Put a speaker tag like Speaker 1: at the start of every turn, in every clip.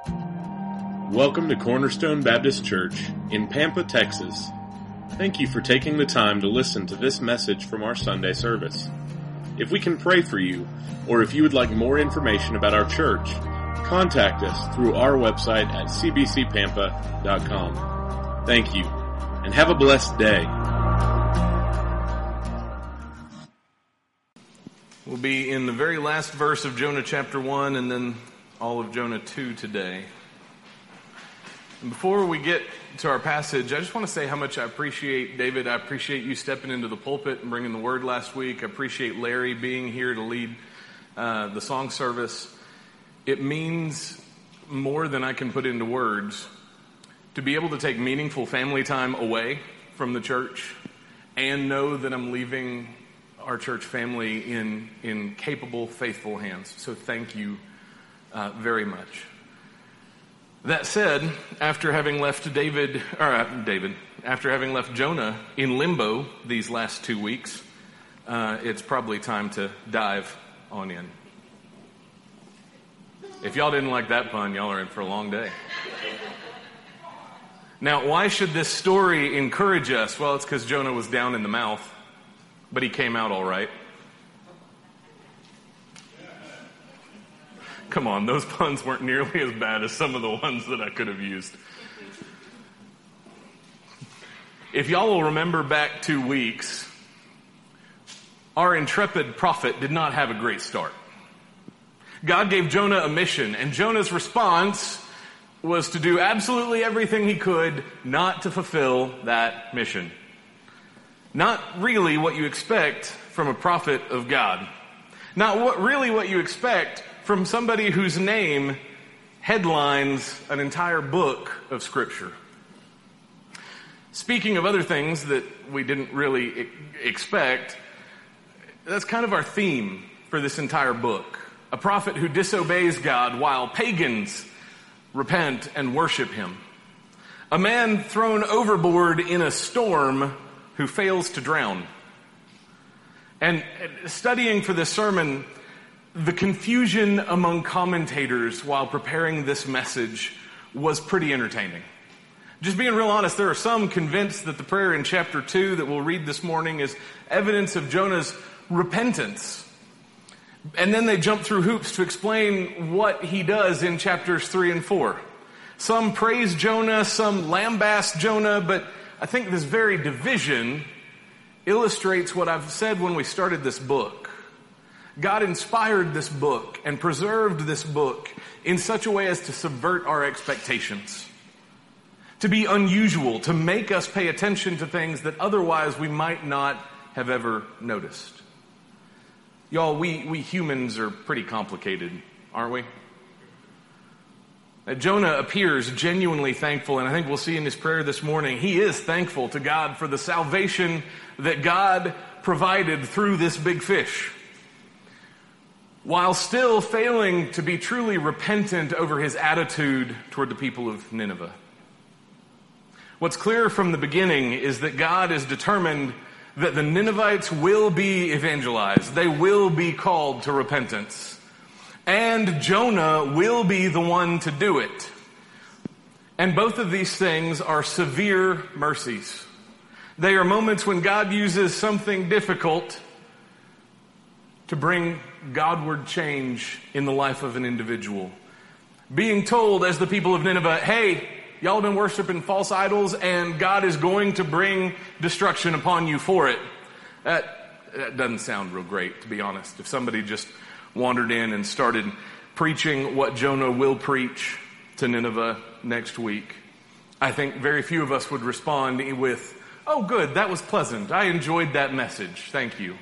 Speaker 1: Welcome to Cornerstone Baptist Church in Pampa, Texas. Thank you for taking the time to listen to this message from our Sunday service. If we can pray for you, or if you would like more information about our church, contact us through our website at cbcpampa.com. Thank you, and have a blessed day.
Speaker 2: We'll be in the very last verse of Jonah chapter 1 and then all of Jonah 2 today. And before we get to our passage, I just want to say how much I appreciate David. I appreciate you stepping into the pulpit and bringing the word last week. I appreciate Larry being here to lead the song service. It means more than I can put into words to be able to take meaningful family time away from the church and know that I'm leaving our church family in capable, faithful hands. So thank you very much. That said, after having left after having left Jonah in limbo these last 2 weeks, it's probably time to dive on in. If y'all didn't like that pun, y'all are in for a long day. Now, why should this story encourage us? Well, it's because Jonah was down in the mouth, but he came out all right. Come on, those puns weren't nearly as bad as some of the ones that I could have used. If y'all will remember back 2 weeks, our intrepid prophet did not have a great start. God gave Jonah a mission, and Jonah's response was to do absolutely everything he could not to fulfill that mission. Not really what you expect from a prophet of God. Not what you expect from somebody whose name headlines an entire book of Scripture. Speaking of other things that we didn't really expect, that's kind of our theme for this entire book. A prophet who disobeys God while pagans repent and worship him. A man thrown overboard in a storm who fails to drown. And studying for this sermon, the confusion among commentators while preparing this message was pretty entertaining. Just being real honest, there are some convinced that the prayer in chapter 2 that we'll read this morning is evidence of Jonah's repentance. And then they jump through hoops to explain what he does in chapters 3 and 4. Some praise Jonah, some lambaste Jonah, but I think this very division illustrates what I've said when we started this book. God inspired this book and preserved this book in such a way as to subvert our expectations, to be unusual, to make us pay attention to things that otherwise we might not have ever noticed. Y'all, we humans are pretty complicated, aren't we? Jonah appears genuinely thankful, and I think we'll see in his prayer this morning, he is thankful to God for the salvation that God provided through this big fish, while still failing to be truly repentant over his attitude toward the people of Nineveh. What's clear from the beginning is that God is determined that the Ninevites will be evangelized. They will be called to repentance. And Jonah will be the one to do it. And both of these things are severe mercies. They are moments when God uses something difficult to bring Godward change in the life of an individual. Being told as the people of Nineveh, hey, y'all have been worshiping false idols and God is going to bring destruction upon you for it. That doesn't sound real great, to be honest. If somebody just wandered in and started preaching what Jonah will preach to Nineveh next week, I think very few of us would respond with, oh good, that was pleasant. I enjoyed that message. Thank you.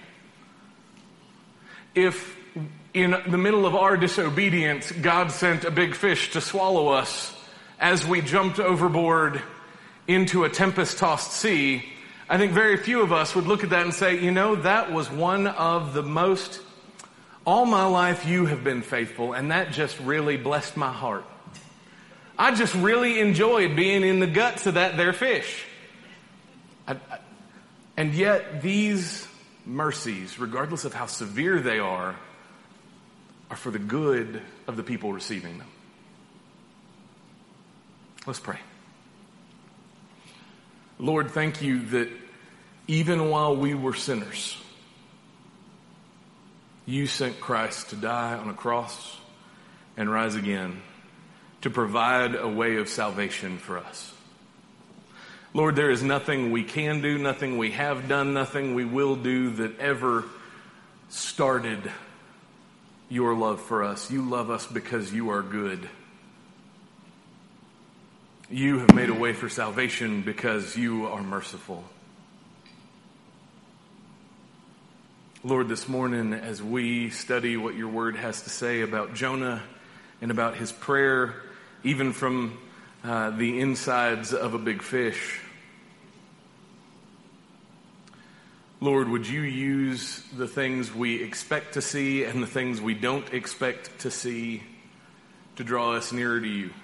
Speaker 2: If in the middle of our disobedience, God sent a big fish to swallow us as we jumped overboard into a tempest-tossed sea, I think very few of us would look at that and say, you know, that was one of the most, all my life you have been faithful, and that just really blessed my heart. I just really enjoyed being in the guts of that there fish. And yet these mercies, regardless of how severe they are for the good of the people receiving them. Let's pray. Lord, thank you that even while we were sinners, you sent Christ to die on a cross and rise again to provide a way of salvation for us. Lord, there is nothing we can do, nothing we have done, nothing we will do that ever started your love for us. You love us because you are good. You have made a way for salvation because you are merciful. Lord, this morning as we study what your word has to say about Jonah and about his prayer, even from the insides of a big fish, Lord, would you use the things we expect to see and the things we don't expect to see to draw us nearer to you?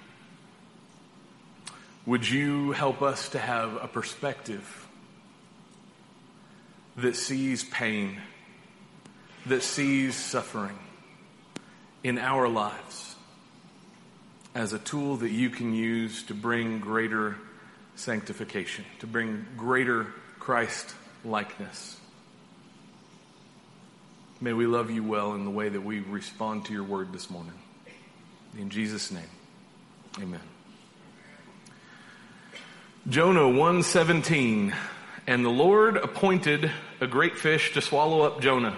Speaker 2: Would you help us to have a perspective that sees pain, that sees suffering in our lives as a tool that you can use to bring greater sanctification, to bring greater Christ likeness. May we love you well in the way that we respond to your word this morning. In Jesus' name, amen. Jonah 1:17, and the Lord appointed a great fish to swallow up Jonah.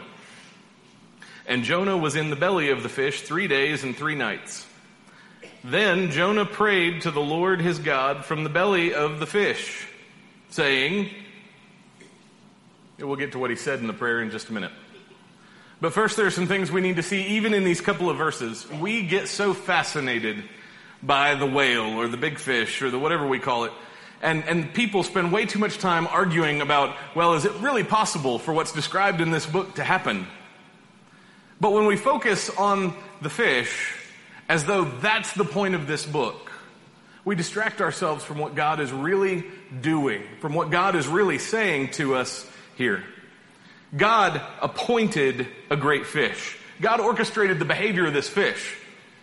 Speaker 2: And Jonah was in the belly of the fish 3 days and 3 nights. Then Jonah prayed to the Lord his God from the belly of the fish, saying, we'll get to what he said in the prayer in just a minute. But first, there are some things we need to see even in these couple of verses. We get so fascinated by the whale or the big fish or the whatever we call it. And people spend way too much time arguing about, well, is it really possible for what's described in this book to happen? But when we focus on the fish as though that's the point of this book, we distract ourselves from what God is really doing, from what God is really saying to us here. God appointed a great fish. God orchestrated the behavior of this fish.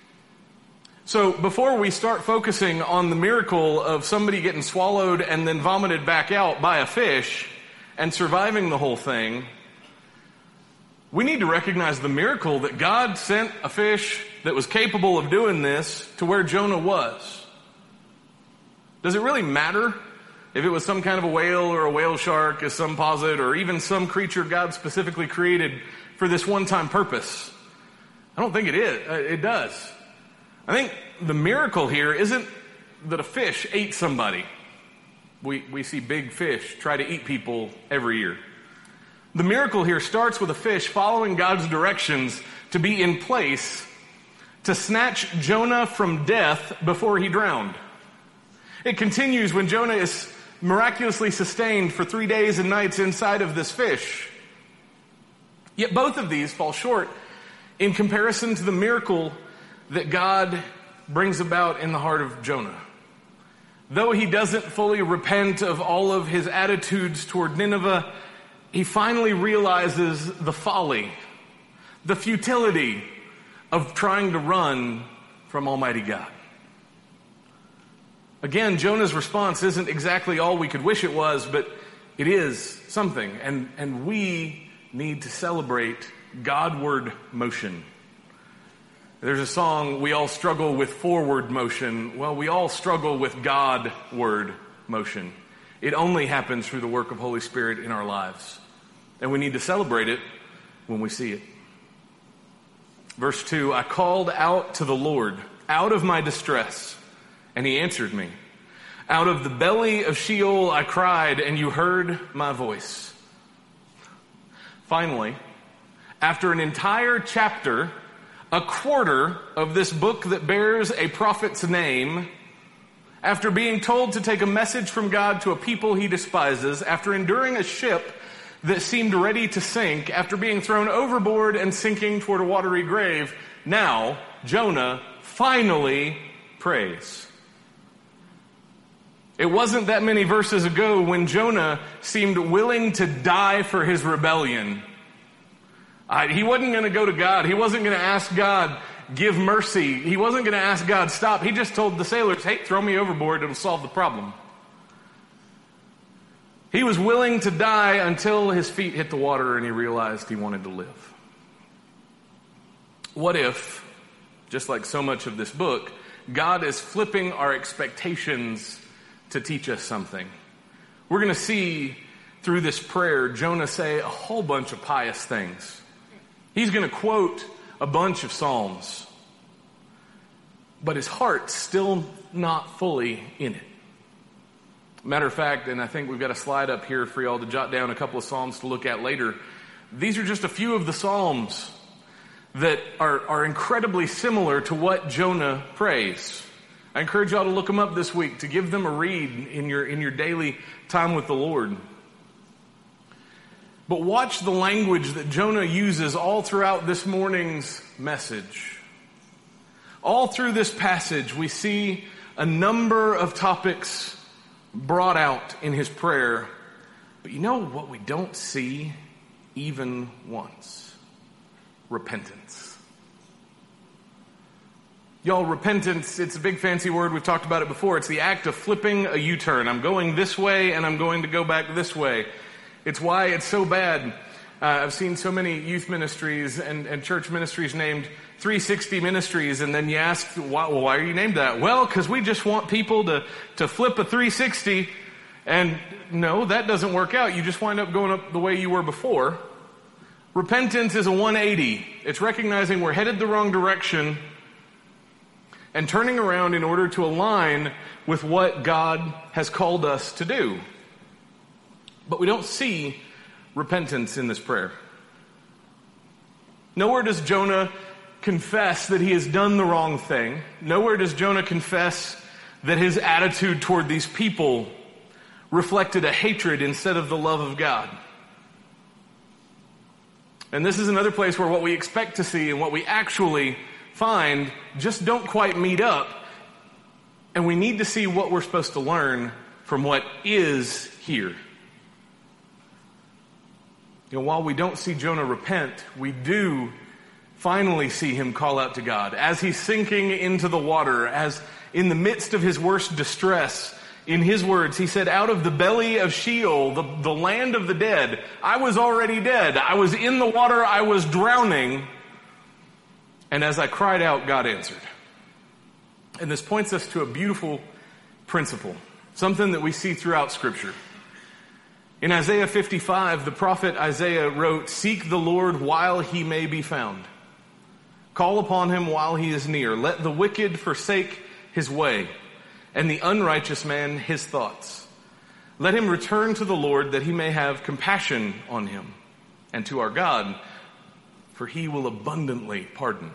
Speaker 2: So before we start focusing on the miracle of somebody getting swallowed and then vomited back out by a fish and surviving the whole thing, we need to recognize the miracle that God sent a fish that was capable of doing this to where Jonah was. Does it really matter if it was some kind of a whale or a whale shark, as some posit, or even some creature God specifically created for this one-time purpose? I don't think it is. It does. I think the miracle here isn't that a fish ate somebody. We see big fish try to eat people every year. The miracle here starts with a fish following God's directions to be in place to snatch Jonah from death before he drowned. It continues when Jonah is miraculously sustained for 3 days and nights inside of this fish. Yet both of these fall short in comparison to the miracle that God brings about in the heart of Jonah. Though he doesn't fully repent of all of his attitudes toward Nineveh, he finally realizes the folly, the futility of trying to run from Almighty God. Again, Jonah's response isn't exactly all we could wish it was, but it is something. And we need to celebrate Godward motion. There's a song, we all struggle with forward motion. Well, we all struggle with Godward motion. It only happens through the work of Holy Spirit in our lives. And we need to celebrate it when we see it. Verse 2, I called out to the Lord out of my distress, and he answered me. Out of the belly of Sheol I cried, and you heard my voice. Finally, after an entire chapter, a quarter of this book that bears a prophet's name, after being told to take a message from God to a people he despises, after enduring a ship that seemed ready to sink, after being thrown overboard and sinking toward a watery grave, now Jonah finally prays. It wasn't that many verses ago when Jonah seemed willing to die for his rebellion. He wasn't going to go to God. He wasn't going to ask God, give mercy. He wasn't going to ask God, stop. He just told the sailors, hey, throw me overboard. It'll solve the problem. He was willing to die until his feet hit the water and he realized he wanted to live. What if, just like so much of this book, God is flipping our expectations to teach us something? We're going to see through this prayer Jonah say a whole bunch of pious things. He's going to quote a bunch of Psalms, but his heart's still not fully in it. Matter of fact, and I think we've got a slide up here for y'all to jot down a couple of Psalms to look at later. These are just a few of the Psalms that are incredibly similar to what Jonah prays. I encourage y'all to look them up this week, to give them a read in your daily time with the Lord. But watch the language that Jonah uses all throughout this morning's message. All through this passage, we see a number of topics brought out in his prayer. But you know what we don't see even once? Repentance. Y'all, repentance, it's a big fancy word. We've talked about it before. It's the act of flipping a U-turn. I'm going this way and I'm going to go back this way. It's why it's so bad. I've seen so many youth ministries and church ministries named 360 Ministries, and then you ask, why are you named that? Well, because we just want people to flip a 360, and no, that doesn't work out. You just wind up going up the way you were before. Repentance is a 180. It's recognizing we're headed the wrong direction and turning around in order to align with what God has called us to do. But we don't see repentance in this prayer. Nowhere does Jonah confess that he has done the wrong thing. Nowhere does Jonah confess that his attitude toward these people reflected a hatred instead of the love of God. And this is another place where what we expect to see and what we actually find just don't quite meet up. And we need to see what we're supposed to learn from what is here. You know, while we don't see Jonah repent, we do finally see him call out to God. As he's sinking into the water, as in the midst of his worst distress, in his words, he said, out of the belly of Sheol, the land of the dead, I was already dead. I was in the water, I was drowning. And as I cried out, God answered. And this points us to a beautiful principle, something that we see throughout Scripture. In Isaiah 55, the prophet Isaiah wrote, seek the Lord while he may be found. Call upon him while he is near. Let the wicked forsake his way, and the unrighteous man his thoughts. Let him return to the Lord that he may have compassion on him, and to our God, for he will abundantly pardon.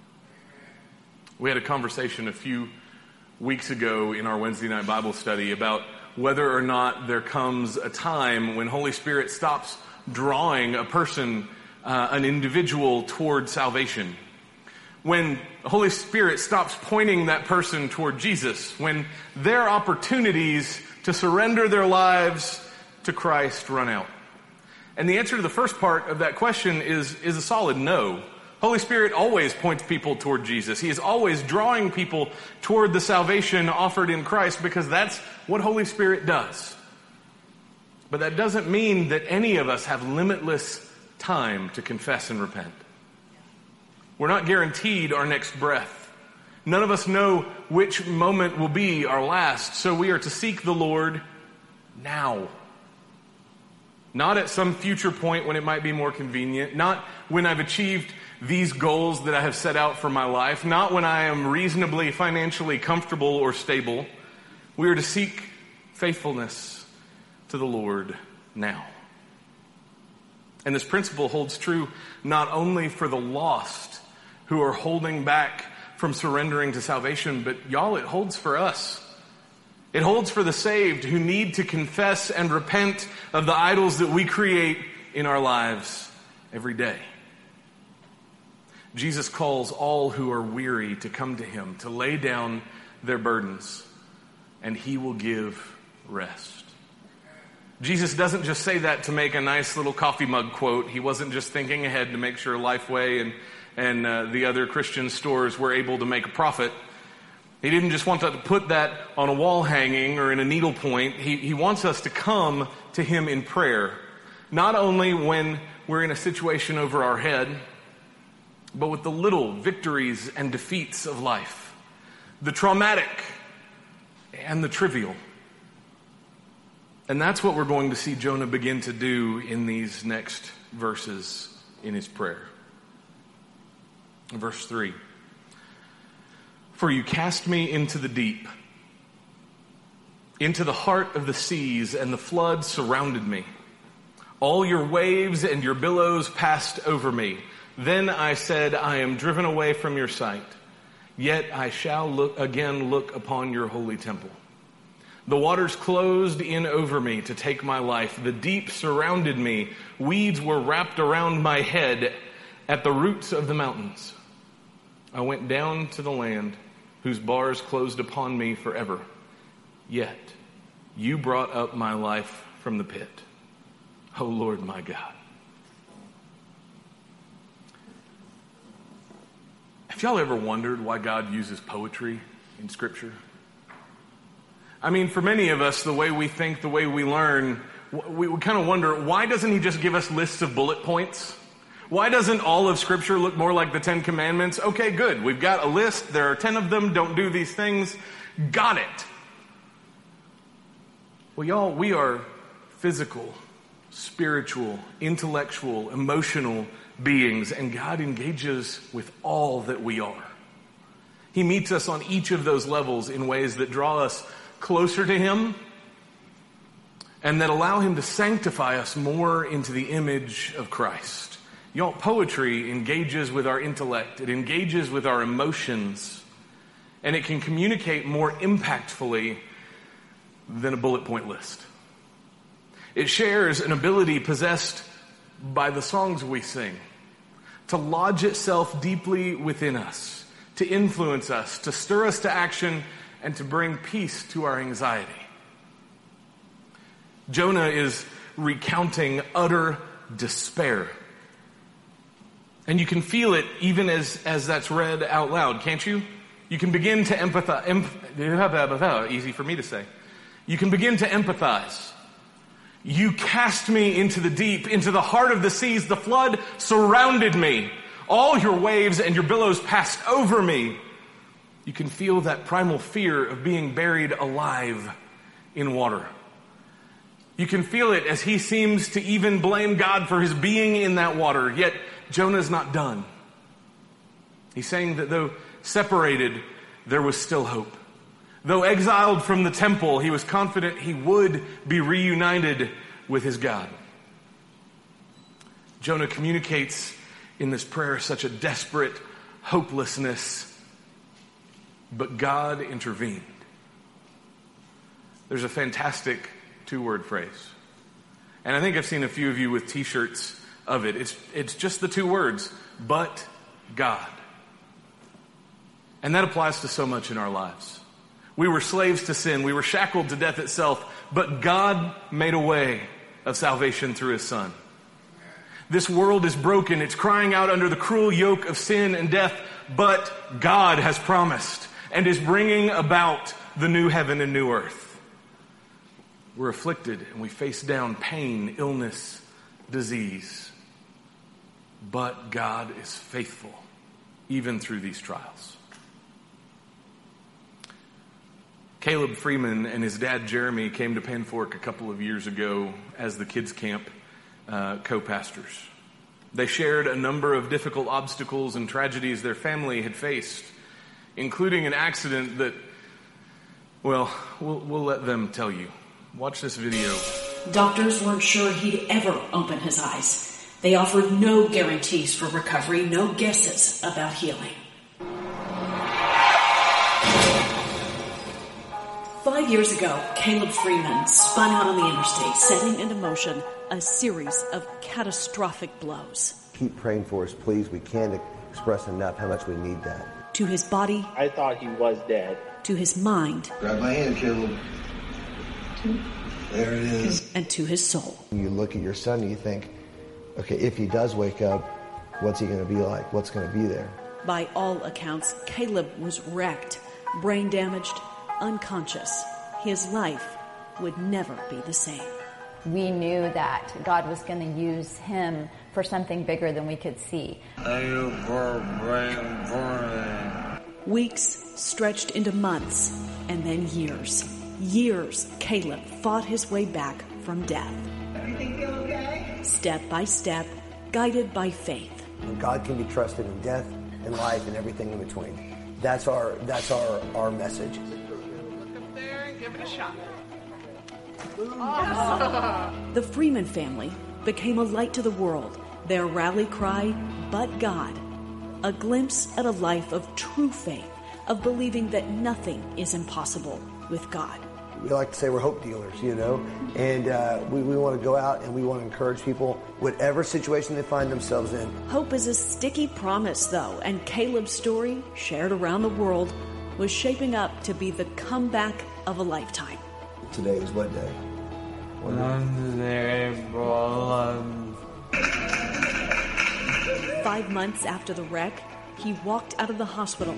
Speaker 2: We had a conversation a few weeks ago in our Wednesday night Bible study about whether or not there comes a time when Holy Spirit stops drawing a person, an individual, toward salvation. When the Holy Spirit stops pointing that person toward Jesus. When their opportunities to surrender their lives to Christ run out. And the answer to the first part of that question is a solid no. Holy Spirit always points people toward Jesus. He is always drawing people toward the salvation offered in Christ because that's what Holy Spirit does. But that doesn't mean that any of us have limitless time to confess and repent. We're not guaranteed our next breath. None of us know which moment will be our last, so we are to seek the Lord now. Not at some future point when it might be more convenient, not when I've achieved these goals that I have set out for my life, not when I am reasonably financially comfortable or stable. We are to seek faithfulness to the Lord now. And this principle holds true not only for the lost who are holding back from surrendering to salvation, but y'all, it holds for us. It holds for the saved who need to confess and repent of the idols that we create in our lives every day. Jesus calls all who are weary to come to him, to lay down their burdens, and he will give rest. Jesus doesn't just say that to make a nice little coffee mug quote. He wasn't just thinking ahead to make sure Lifeway and the other Christian stores were able to make a profit. He didn't just want to put that on a wall hanging or in a needlepoint. He wants us to come to him in prayer, not only when we're in a situation over our head, but with the little victories and defeats of life, the traumatic and the trivial. And that's what we're going to see Jonah begin to do in these next verses in his prayer. Verse 3. For you cast me into the deep, into the heart of the seas, and the flood surrounded me. All your waves and your billows passed over me. Then I said, I am driven away from your sight. Yet I shall look upon your holy temple. The waters closed in over me to take my life. The deep surrounded me. Weeds were wrapped around my head at the roots of the mountains. I went down to the land whose bars closed upon me forever. Yet you brought up my life from the pit. O Lord my God. Have y'all ever wondered why God uses poetry in Scripture? I mean, for many of us, the way we think, the way we learn, we kind of wonder, why doesn't he just give us lists of bullet points? Why doesn't all of Scripture look more like the 10 Commandments? Okay, good. We've got a list. There are 10 of them. Don't do these things. Got it. Well, y'all, we are physical, spiritual, intellectual, emotional beings, and God engages with all that we are. He meets us on each of those levels in ways that draw us closer to him and that allow him to sanctify us more into the image of Christ. Y'all, poetry engages with our intellect. It engages with our emotions, and it can communicate more impactfully than a bullet point list. It shares an ability possessed by the songs we sing to lodge itself deeply within us, to influence us, to stir us to action, and to bring peace to our anxiety. Jonah is recounting utter despair. And you can feel it even as that's read out loud, can't you? You can begin to empathize. Easy for me to say. You can begin to empathize. You cast me into the deep, into the heart of the seas. The flood surrounded me. All your waves and your billows passed over me. You can feel that primal fear of being buried alive in water. You can feel it as he seems to even blame God for his being in that water. Yet Jonah's not done. He's saying that though separated, there was still hope. Though exiled from the temple, he was confident he would be reunited with his God. Jonah communicates in this prayer such a desperate hopelessness, but God intervened. There's a fantastic two-word phrase. And I think I've seen a few of you with t-shirts of it. It's just the two words, but God. And that applies to so much in our lives. We were slaves to sin. We were shackled to death itself. But God made a way of salvation through his Son. This world is broken. It's crying out under the cruel yoke of sin and death. But God has promised and is bringing about the new heaven and new earth. We're afflicted and we face down pain, illness, disease. But God is faithful even through these trials. Caleb Freeman and his dad Jeremy came to Panfork a couple of years ago as the kids' camp co-pastors. They shared a number of difficult obstacles and tragedies their family had faced, including an accident that, well, we'll let them tell you. Watch this video.
Speaker 3: Doctors weren't sure he'd ever open his eyes. They offered no guarantees for recovery, no guesses about healing. 5 years ago, Caleb Freeman spun out on the interstate, setting into motion a series of catastrophic blows.
Speaker 4: Keep praying for us, please. We can't express enough how much we need that.
Speaker 3: To his body.
Speaker 5: I thought he was dead.
Speaker 3: To his mind.
Speaker 4: Grab my hand, Caleb. There it is.
Speaker 3: And to his soul.
Speaker 4: You look at your son and you think, okay, if he does wake up, What's he going to be like? What's going to be there?
Speaker 3: By all accounts, Caleb was wrecked, brain damaged, unconscious. His life would never be the same.
Speaker 5: We knew that God was going to use him for something bigger than we could see.
Speaker 3: Weeks stretched into months, and then years. Years, Caleb fought his way back from death.
Speaker 6: Everything feel okay?
Speaker 3: Step by step, guided by faith.
Speaker 4: And God can be trusted in death and life and everything in between. That's our message.
Speaker 6: Look up there and give it a shot.
Speaker 3: The Freeman family became a light to the world. Their rally cry, "But God." A glimpse at a life of true faith, of believing that nothing is impossible with God.
Speaker 4: We like to say we're hope dealers, and we want to go out and we want to encourage people, whatever situation they find themselves in.
Speaker 3: Hope is a sticky promise, though, and Caleb's story, shared around the world, was shaping up to be the comeback of a lifetime.
Speaker 4: Today is what day?
Speaker 7: April
Speaker 3: 5 months after the wreck, he walked out of the hospital.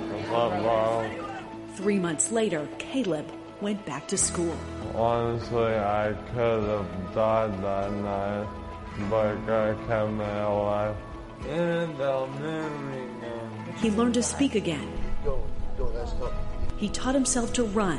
Speaker 3: 3 months later, Caleb went back to school.
Speaker 7: Honestly, I could have died that night, but God kept me alive. And they'll move me now.
Speaker 3: He learned to speak again.
Speaker 4: Go, let's go.
Speaker 3: He taught himself to run.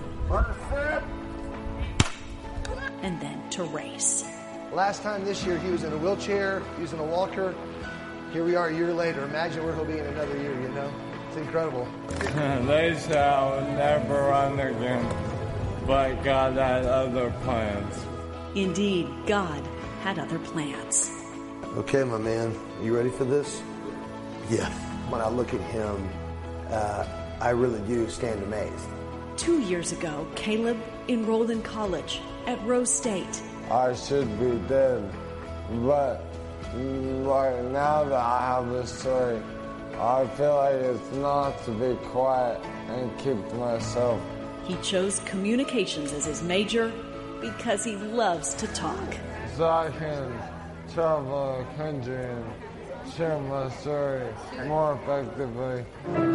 Speaker 3: And then to race.
Speaker 4: Last time this year, he was in a wheelchair, he was in a walker. Here we are a year later. Imagine where he'll be in another year, It's incredible.
Speaker 7: They said I would never run again, but God had other plans.
Speaker 3: Indeed, God had other plans.
Speaker 4: Okay, my man, are you ready for this? Yeah. When I look at him, I really do stand amazed.
Speaker 3: 2 years ago, Caleb enrolled in college at Rose State.
Speaker 7: I should be dead, but right now that I have this story, I feel like it's not to be quiet and keep to myself.
Speaker 3: He chose communications as his major because he loves to talk.
Speaker 7: So I can travel the country and share my story more effectively.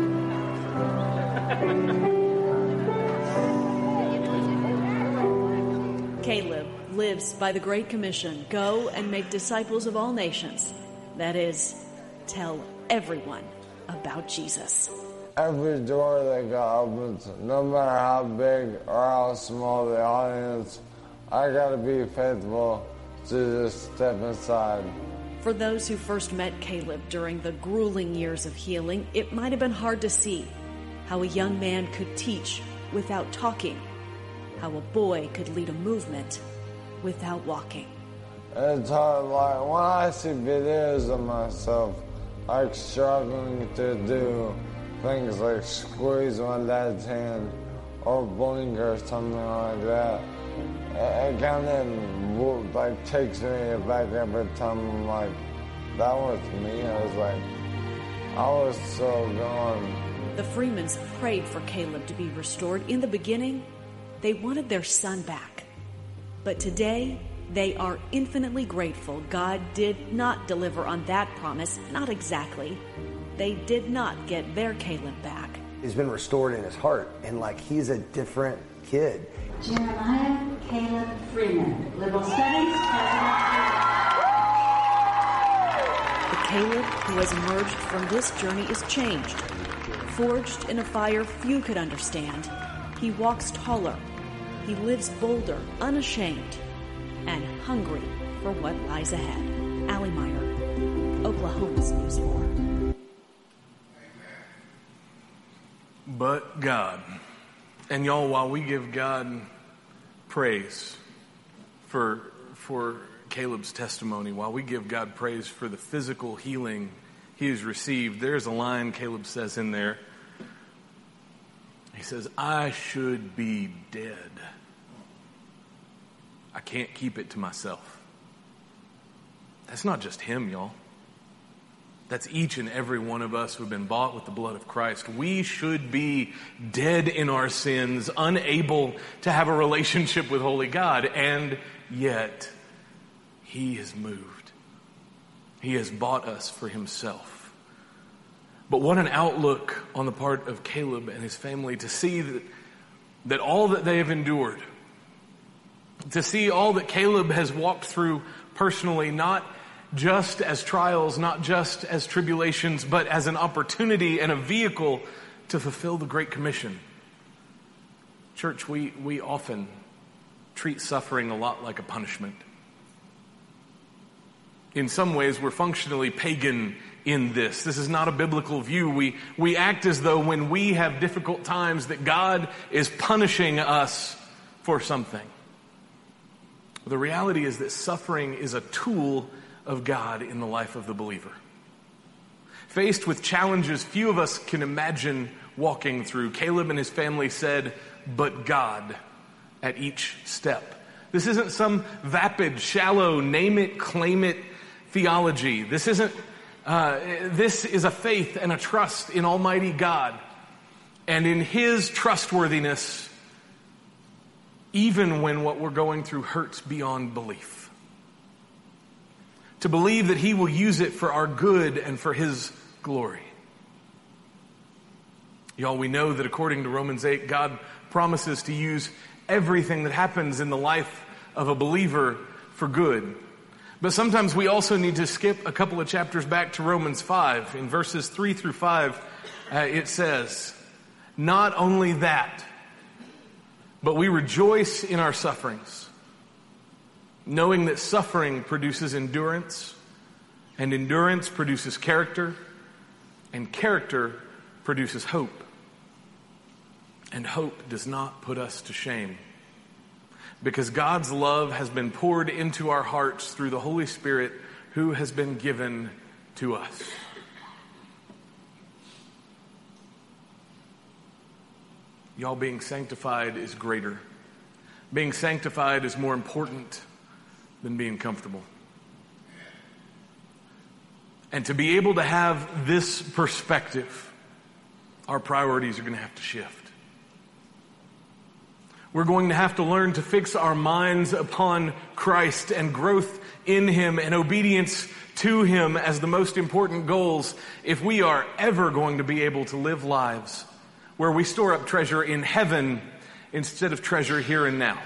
Speaker 3: Caleb lives by the Great Commission, go and make disciples of all nations. That is, tell everyone about Jesus.
Speaker 7: Every door that God opens, no matter how big or how small the audience, I gotta be faithful to just step inside.
Speaker 3: For those who first met Caleb during the grueling years of healing, it might have been hard to see how a young man could teach without talking, how a boy could lead a movement without walking.
Speaker 7: It's hard, like when I see videos of myself, like struggling to do things like squeeze my dad's hand or blink or something like that. It kind of like takes me back every time. I'm like, that was me. I was so gone.
Speaker 3: The Freemans prayed for Caleb to be restored. In the beginning, they wanted their son back. But today, they are infinitely grateful God did not deliver on that promise. Not exactly. They did not get their Caleb back.
Speaker 4: He's been restored in his heart, and he's a different kid.
Speaker 8: Jeremiah Caleb Freeman, Liberal Studies.
Speaker 3: The Caleb who has emerged from this journey is changed. Forged in a fire few could understand, he walks taller. He lives bolder, unashamed, and hungry for what lies ahead. Allie Meyer, Oklahoma's News 4.
Speaker 2: But God. And y'all, while we give God praise for Caleb's testimony, while we give God praise for the physical healing he has received, there's a line Caleb says in there. He says, I should be dead. I can't keep it to myself. That's not just him, y'all. That's each and every one of us who have been bought with the blood of Christ. We should be dead in our sins, unable to have a relationship with holy God, and yet he is moved. He has bought us for himself. But what an outlook on the part of Caleb and his family to see that all that they have endured, to see all that Caleb has walked through personally, not just as trials, not just as tribulations, but as an opportunity and a vehicle to fulfill the Great Commission. Church, we often treat suffering a lot like a punishment. In some ways, we're functionally pagan in this. This is not a biblical view. We act as though when we have difficult times that God is punishing us for something. The reality is that suffering is a tool of God in the life of the believer. Faced with challenges few of us can imagine walking through, Caleb and his family said, "But God," at each step. This isn't some vapid, shallow, name it, claim it theology. This is a faith and a trust in Almighty God and in His trustworthiness, even when what we're going through hurts beyond belief. To believe that He will use it for our good and for His glory. Y'all, we know that according to Romans 8, God promises to use everything that happens in the life of a believer for good. But sometimes we also need to skip a couple of chapters back to Romans 5. In verses 3 through 5, it says, "Not only that, but we rejoice in our sufferings, knowing that suffering produces endurance, and endurance produces character, and character produces hope. And hope does not put us to shame, because God's love has been poured into our hearts through the Holy Spirit who has been given to us." Y'all, being sanctified is greater. Being sanctified is more important than being comfortable. And to be able to have this perspective, our priorities are going to have to shift. We're going to have to learn to fix our minds upon Christ and growth in Him and obedience to Him as the most important goals if we are ever going to be able to live lives where we store up treasure in heaven instead of treasure here and now.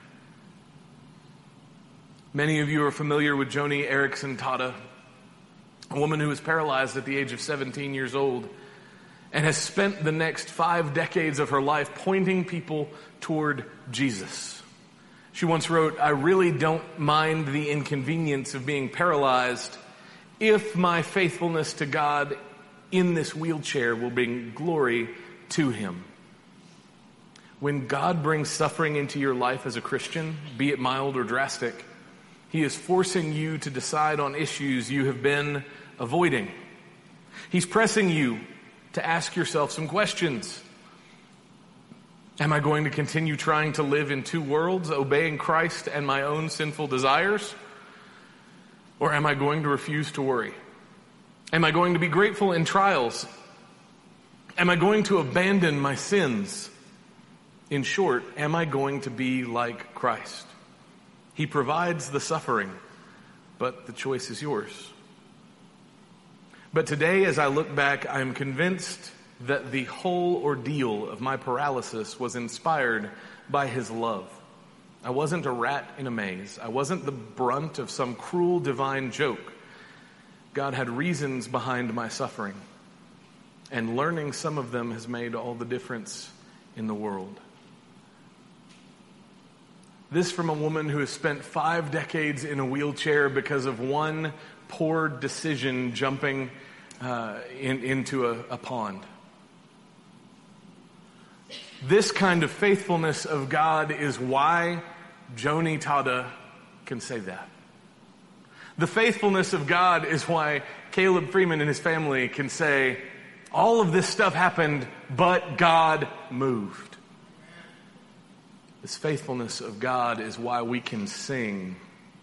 Speaker 2: Many of you are familiar with Joni Eareckson Tada, a woman who was paralyzed at the age of 17 years old and has spent the next 5 decades of her life pointing people toward Jesus. She once wrote, "I really don't mind the inconvenience of being paralyzed if my faithfulness to God in this wheelchair will bring glory to Him." When God brings suffering into your life as a Christian, be it mild or drastic, He is forcing you to decide on issues you have been avoiding. He's pressing you to ask yourself some questions. Am I going to continue trying to live in two worlds, obeying Christ and my own sinful desires? Or am I going to refuse to worry? Am I going to be grateful in trials? Am I going to abandon my sins? In short, am I going to be like Christ? He provides the suffering, but the choice is yours. But today, as I look back, I am convinced that the whole ordeal of my paralysis was inspired by His love. I wasn't a rat in a maze. I wasn't the brunt of some cruel divine joke. God had reasons behind my suffering, and learning some of them has made all the difference in the world. This from a woman who has spent 5 decades in a wheelchair because of one poor decision jumping into a pond. This kind of faithfulness of God is why Joni Tada can say that. The faithfulness of God is why Caleb Freeman and his family can say, all of this stuff happened, but God moved. This faithfulness of God is why we can sing,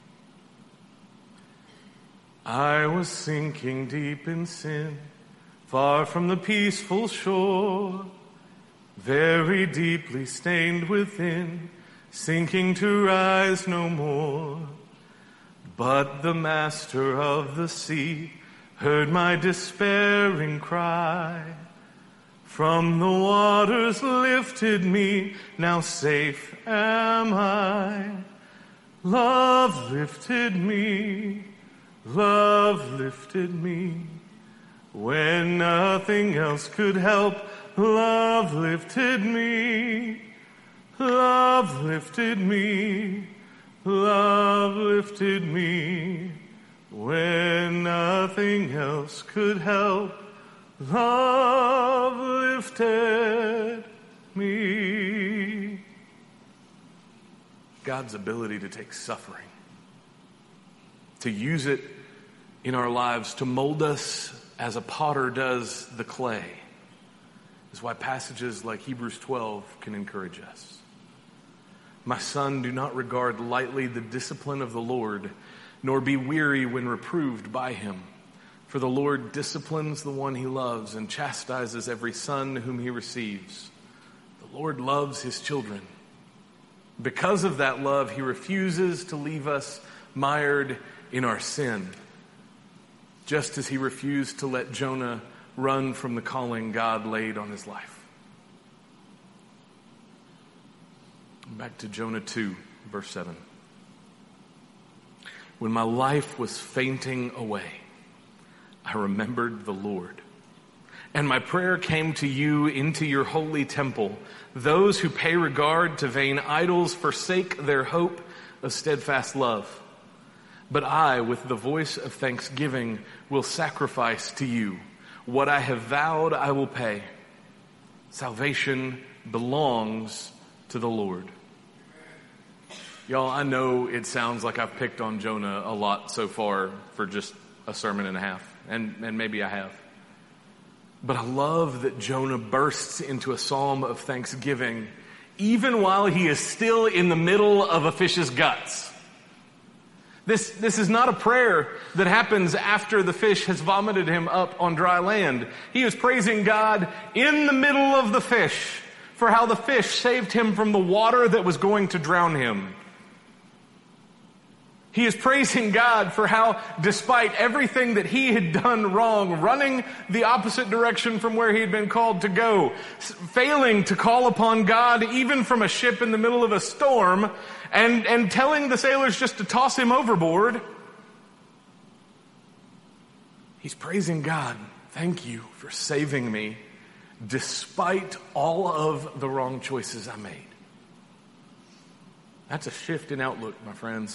Speaker 2: I was sinking deep in sin, far from the peaceful shore, very deeply stained within, sinking to rise no more. But the master of the sea heard my despairing cry. From the waters lifted me, now safe am I. Love lifted me, love lifted me. When nothing else could help, love lifted me, love lifted me, love lifted me. When nothing else could help, love lifted me. God's ability to take suffering, to use it in our lives, to mold us as a potter does the clay, is why passages like Hebrews 12 can encourage us. My son, do not regard lightly the discipline of the Lord, nor be weary when reproved by him. For the Lord disciplines the one he loves and chastises every son whom he receives. The Lord loves his children. Because of that love, he refuses to leave us mired in our sin, just as he refused to let Jonah run from the calling God laid on his life. Back to Jonah 2, verse 7. When my life was fainting away, I remembered the Lord. And my prayer came to you into your holy temple. Those who pay regard to vain idols forsake their hope of steadfast love. But I, with the voice of thanksgiving, will sacrifice to you. What I have vowed, I will pay. Salvation belongs to the Lord. Y'all, I know it sounds like I've picked on Jonah a lot so far for just a sermon and a half, and maybe I have. But I love that Jonah bursts into a psalm of thanksgiving even while he is still in the middle of a fish's guts. This is not a prayer that happens after the fish has vomited him up on dry land. He is praising God in the middle of the fish for how the fish saved him from the water that was going to drown him. He is praising God for how, despite everything that he had done wrong, running the opposite direction from where he had been called to go, failing to call upon God even from a ship in the middle of a storm, and telling the sailors just to toss him overboard, he's praising God. Thank you for saving me, despite all of the wrong choices I made. That's a shift in outlook, my friends.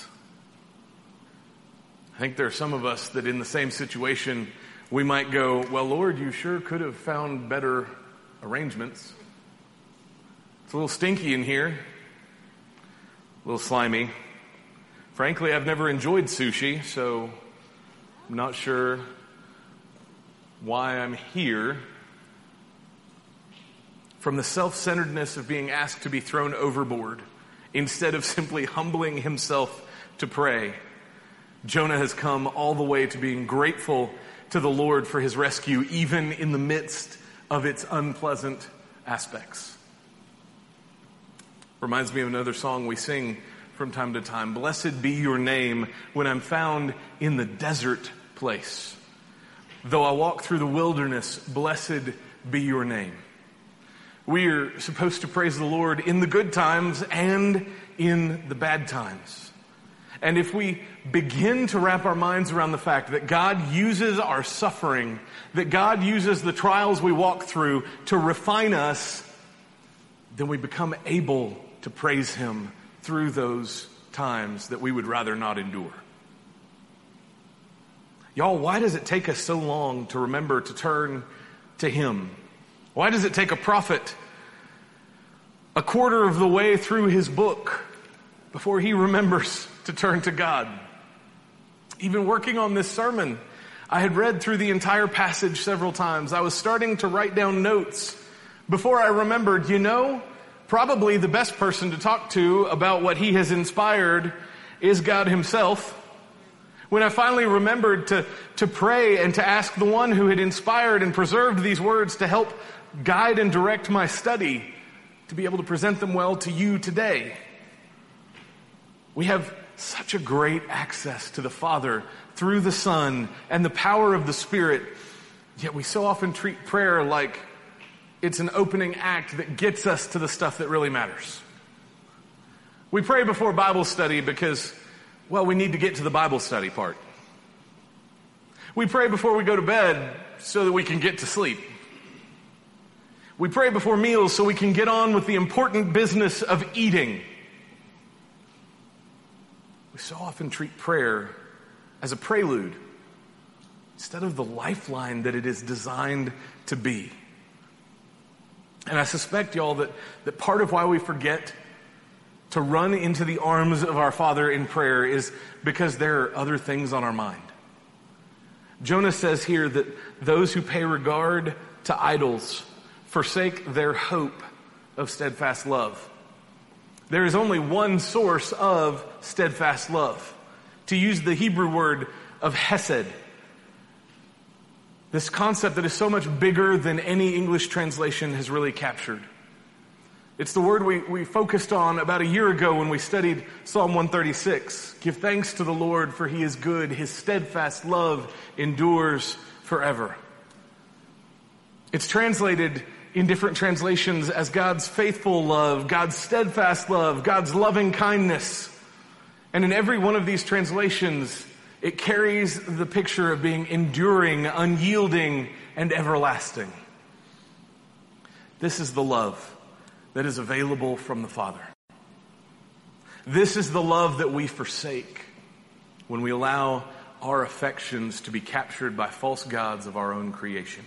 Speaker 2: I think there are some of us that in the same situation, we might go, well, Lord, you sure could have found better arrangements. It's a little stinky in here, a little slimy. Frankly, I've never enjoyed sushi, so I'm not sure why I'm here. From the self-centeredness of being asked to be thrown overboard, instead of simply humbling himself to pray, Jonah has come all the way to being grateful to the Lord for his rescue, even in the midst of its unpleasant aspects. Reminds me of another song we sing from time to time. Blessed be your name when I'm found in the desert place. Though I walk through the wilderness, blessed be your name. We are supposed to praise the Lord in the good times and in the bad times. And if we begin to wrap our minds around the fact that God uses our suffering, that God uses the trials we walk through to refine us, then we become able to praise Him through those times that we would rather not endure. Y'all, why does it take us so long to remember to turn to Him? Why does it take a prophet a quarter of the way through his book before he remembers to turn to God? Even working on this sermon, I had read through the entire passage several times. I was starting to write down notes before I remembered, probably the best person to talk to about what He has inspired is God Himself. When I finally remembered to pray and to ask the one who had inspired and preserved these words to help guide and direct my study, to be able to present them well to you today. We have such a great access to the Father through the Son and the power of the Spirit. Yet we so often treat prayer like it's an opening act that gets us to the stuff that really matters. We pray before Bible study because, well, we need to get to the Bible study part. We pray before we go to bed so that we can get to sleep. We pray before meals so we can get on with the important business of eating. We so often treat prayer as a prelude instead of the lifeline that it is designed to be. And I suspect, y'all, that part of why we forget to run into the arms of our Father in prayer is because there are other things on our mind. Jonah says here that those who pay regard to idols forsake their hope of steadfast love. There is only one source of steadfast love. To use the Hebrew word of hesed, this concept that is so much bigger than any English translation has really captured. It's the word we focused on about a year ago when we studied Psalm 136. Give thanks to the Lord, for he is good. His steadfast love endures forever. It's translated in different translations as God's faithful love, God's steadfast love, God's loving kindness. And in every one of these translations, it carries the picture of being enduring, unyielding, and everlasting. This is the love that is available from the Father. This is the love that we forsake when we allow our affections to be captured by false gods of our own creation.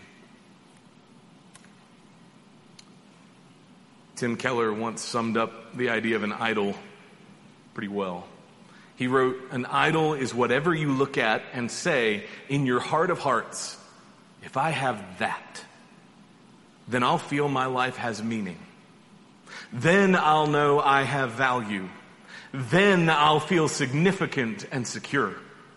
Speaker 2: Tim Keller once summed up the idea of an idol pretty well. He wrote, "An idol is whatever you look at and say in your heart of hearts, if I have that, then I'll feel my life has meaning. Then I'll know I have value. Then I'll feel significant and secure."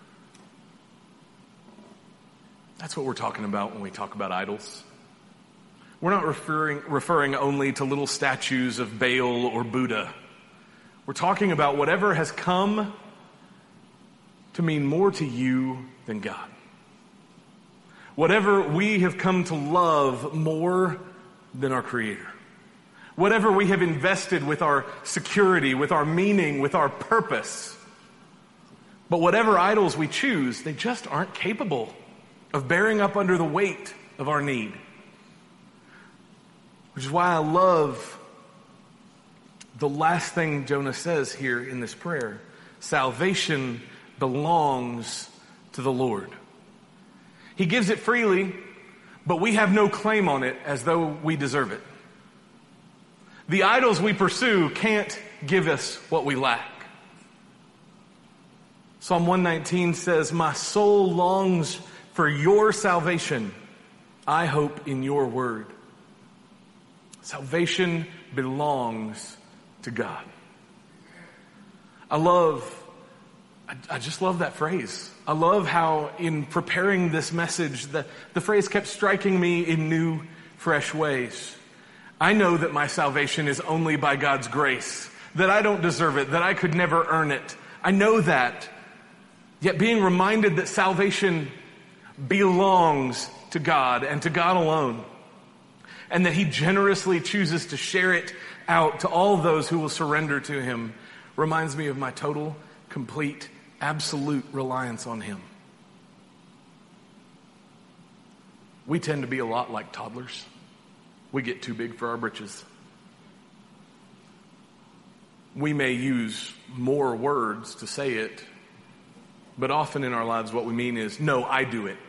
Speaker 2: That's what we're talking about when we talk about idols. We're not referring only to little statues of Baal or Buddha. We're talking about whatever has come to mean more to you than God. Whatever we have come to love more than our Creator. Whatever we have invested with our security, with our meaning, with our purpose. But whatever idols we choose, they just aren't capable of bearing up under the weight of our need. Which is why I love the last thing Jonah says here in this prayer. Salvation belongs to the Lord. He gives it freely, but we have no claim on it as though we deserve it. The idols we pursue can't give us what we lack. Psalm 119 says, "My soul longs for your salvation. I hope in your word." Salvation belongs to God. I just love that phrase. I love how in preparing this message, the phrase kept striking me in new, fresh ways. I know that my salvation is only by God's grace, that I don't deserve it, that I could never earn it. I know that. Yet being reminded that salvation belongs to God and to God alone, and that he generously chooses to share it out to all those who will surrender to him, reminds me of my total, complete, absolute reliance on him. We tend to be a lot like toddlers. We get too big for our britches. We may use more words to say it, but often in our lives what we mean is, "No, I do it."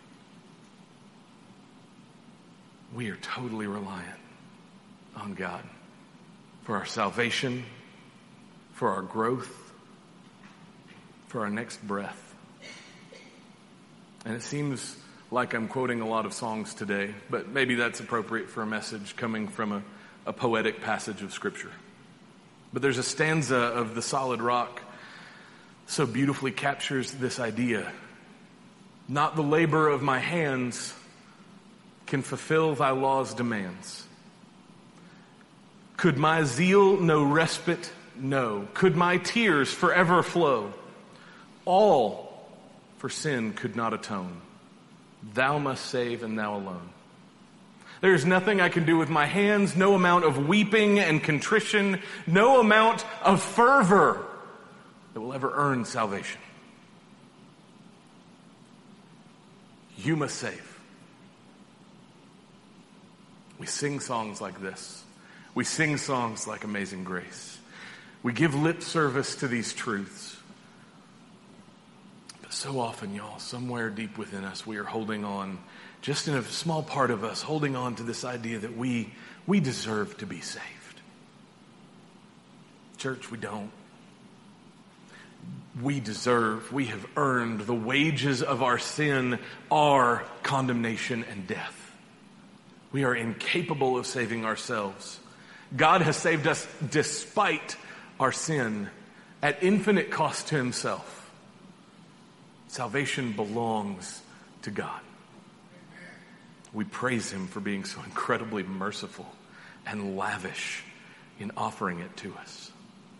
Speaker 2: We are totally reliant on God for our salvation, for our growth, for our next breath. And it seems like I'm quoting a lot of songs today, but maybe that's appropriate for a message coming from a poetic passage of Scripture. But there's a stanza of The Solid Rock so beautifully captures this idea. "Not the labor of my hands can fulfill thy law's demands. Could my zeal no respite No. Could my tears forever flow? All for sin could not atone. Thou must save, and thou alone. There is nothing I can do with my hands, no amount of weeping and contrition, no amount of fervor that will ever earn salvation. You must save. We sing songs like this. We sing songs like Amazing Grace. We give lip service to these truths. But so often, y'all, somewhere deep within us, we are holding on, just in a small part of us, holding on to this idea that we deserve to be saved. Church, we don't. We have earned, the wages of our sin are condemnation and death. We are incapable of saving ourselves. God has saved us despite our sin at infinite cost to himself. Salvation belongs to God. We praise him for being so incredibly merciful and lavish in offering it to us.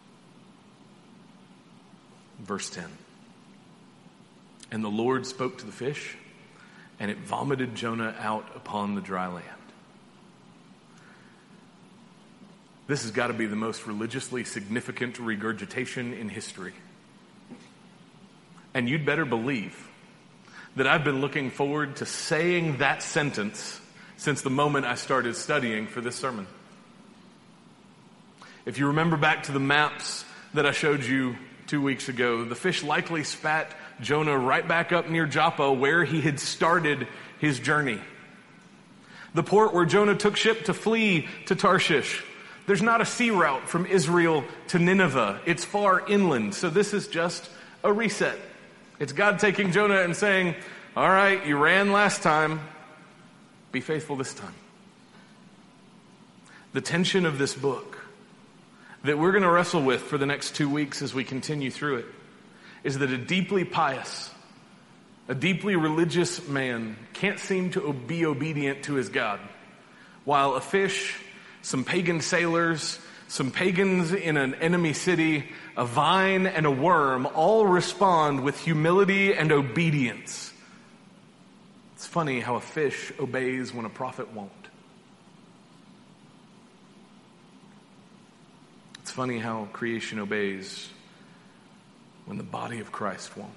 Speaker 2: Verse 10. And the Lord spoke to the fish, and it vomited Jonah out upon the dry land. This has got to be the most religiously significant regurgitation in history. And you'd better believe that I've been looking forward to saying that sentence since the moment I started studying for this sermon. If you remember back to the maps that I showed you 2 weeks ago, the fish likely spat Jonah right back up near Joppa where he had started his journey. The port where Jonah took ship to flee to Tarshish. There's not a sea route from Israel to Nineveh. It's far inland, so this is just a reset. It's God taking Jonah and saying, all right, you ran last time. Be faithful this time. The tension of this book that we're going to wrestle with for the next 2 weeks as we continue through it is that a deeply pious, a deeply religious man can't seem to be obedient to his God, while a fish, some pagan sailors, some pagans in an enemy city, a vine and a worm all respond with humility and obedience. It's funny how a fish obeys when a prophet won't. It's funny how creation obeys when the body of Christ won't.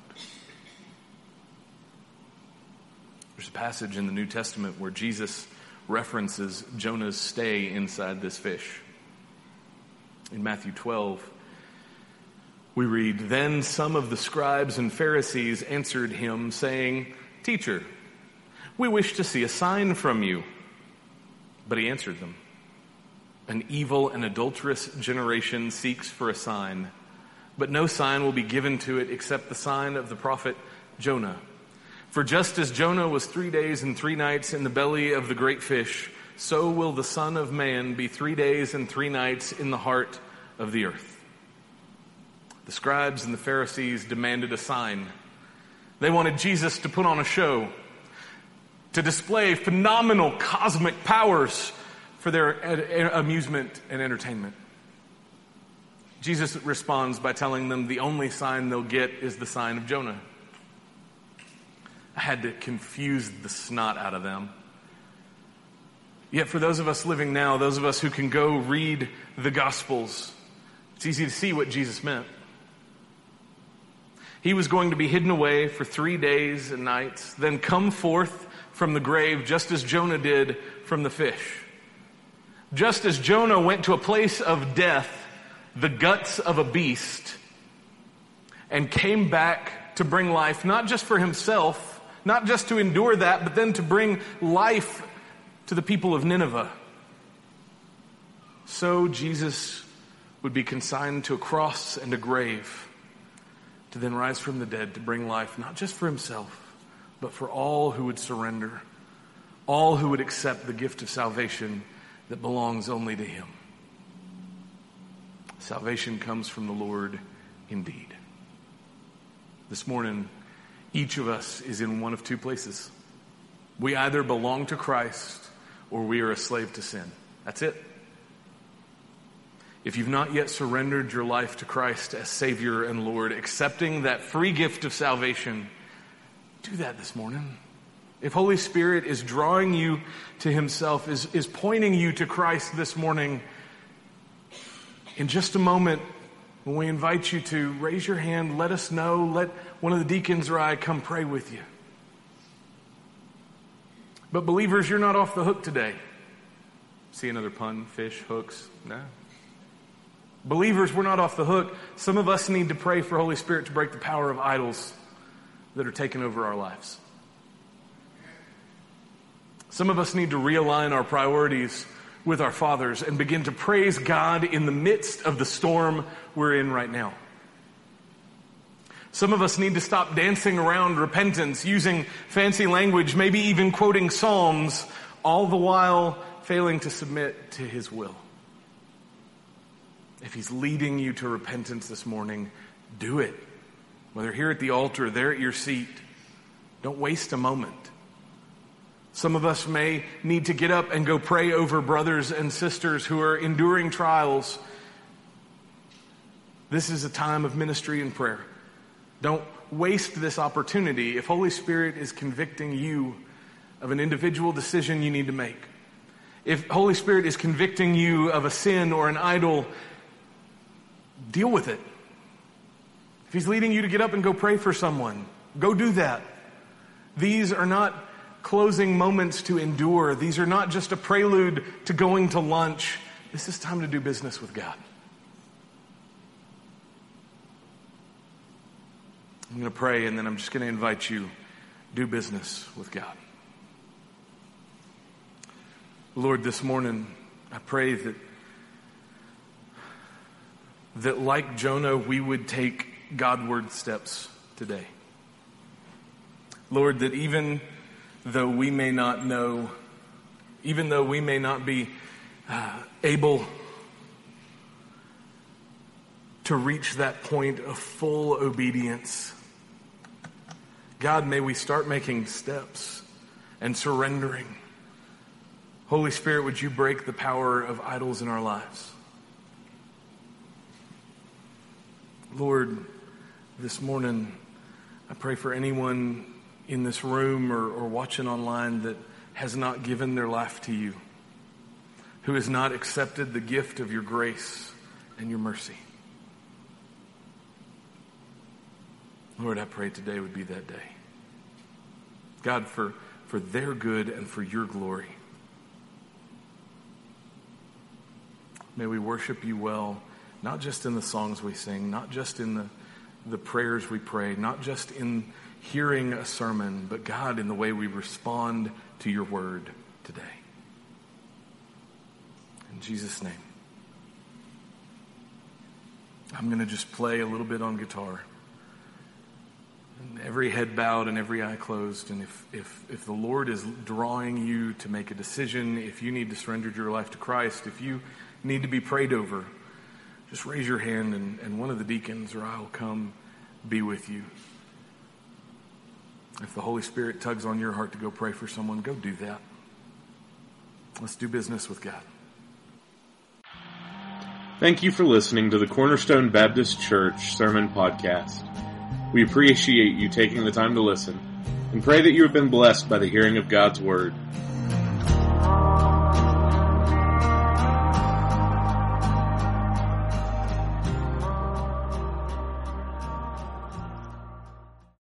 Speaker 2: There's a passage in the New Testament where Jesus references Jonah's stay inside this fish. In Matthew 12, we read, Then some of the scribes and Pharisees answered him, saying, Teacher, we wish to see a sign from you. But he answered them, An evil and adulterous generation seeks for a sign, but no sign will be given to it except the sign of the prophet Jonah. For just as Jonah was 3 days and 3 nights in the belly of the great fish, so will the Son of Man be 3 days and 3 nights in the heart of the earth. The scribes and the Pharisees demanded a sign. They wanted Jesus to put on a show, to display phenomenal cosmic powers for their amusement and entertainment. Jesus responds by telling them the only sign they'll get is the sign of Jonah. I had to confuse the snot out of them. Yet for those of us living now, those of us who can go read the Gospels, it's easy to see what Jesus meant. He was going to be hidden away for 3 days and nights, then come forth from the grave just as Jonah did from the fish. Just as Jonah went to a place of death, the guts of a beast, and came back to bring life, not just for himself, not just to endure that, but then to bring life to the people of Nineveh. So Jesus would be consigned to a cross and a grave to then rise from the dead to bring life, not just for himself, but for all who would surrender, all who would accept the gift of salvation that belongs only to him. Salvation comes from the Lord indeed. This morning, each of us is in one of two places. We either belong to Christ or we are a slave to sin. That's it. If you've not yet surrendered your life to Christ as Savior and Lord, accepting that free gift of salvation, do that this morning. If Holy Spirit is drawing you to Himself, is pointing you to Christ this morning, in just a moment, when we invite you to raise your hand, let us know, let one of the deacons or I come pray with you. But believers, you're not off the hook today. See another pun? Fish, hooks? No. Believers, we're not off the hook. Some of us need to pray for Holy Spirit to break the power of idols that are taking over our lives. Some of us need to realign our priorities with our fathers and begin to praise God in the midst of the storm we're in right now. Some of us need to stop dancing around repentance, using fancy language, maybe even quoting Psalms, all the while failing to submit to His will. If He's leading you to repentance this morning, do it. Whether here at the altar or there at your seat, don't waste a moment. Some of us may need to get up and go pray over brothers and sisters who are enduring trials. This is a time of ministry and prayer. Don't waste this opportunity. If Holy Spirit is convicting you of an individual decision you need to make, if Holy Spirit is convicting you of a sin or an idol, deal with it. If He's leading you to get up and go pray for someone, go do that. These are not closing moments to endure. These are not just a prelude to going to lunch. This is time to do business with God. I'm going to pray, and then I'm just going to invite you, do business with God. Lord, this morning, I pray that like Jonah, we would take Godward steps today. Lord, that even though we may not know, even though we may not be able to reach that point of full obedience, God, may we start making steps and surrendering. Holy Spirit, would you break the power of idols in our lives? Lord, this morning, I pray for anyone in this room or watching online that has not given their life to you, who has not accepted the gift of your grace and your mercy. Lord, I pray today would be that day. God, for their good and for your glory. May we worship you well, not just in the songs we sing, not just in the prayers we pray, not just in hearing a sermon, but God, in the way we respond to your word today. In Jesus' name. I'm going to just play a little bit on guitar. And every head bowed and every eye closed. And if the Lord is drawing you to make a decision, if you need to surrender your life to Christ, if you need to be prayed over, just raise your hand and one of the deacons or I will come be with you. If the Holy Spirit tugs on your heart to go pray for someone, go do that. Let's do business with God.
Speaker 1: Thank you for listening to the Cornerstone Baptist Church Sermon Podcast. We appreciate you taking the time to listen and pray that you have been blessed by the hearing of God's Word.